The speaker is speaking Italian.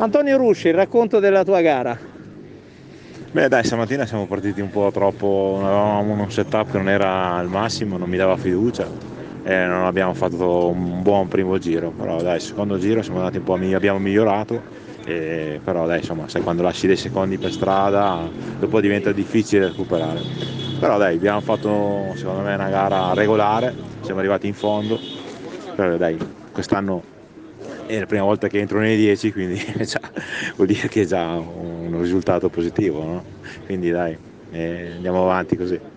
Antonio Rusci, il racconto della tua gara. Beh dai, stamattina siamo partiti un po' troppo, avevamo uno setup che non era al massimo, non mi dava fiducia e non abbiamo fatto un buon primo giro, però dai, secondo giro siamo andati un po', abbiamo migliorato, però dai, insomma, sai quando lasci dei secondi per strada dopo diventa difficile recuperare. Però dai, abbiamo fatto secondo me una gara regolare, siamo arrivati in fondo, però dai, quest'anno è la prima volta che entro nei 10, quindi vuol dire che è già un risultato positivo, no? Quindi dai, andiamo avanti così.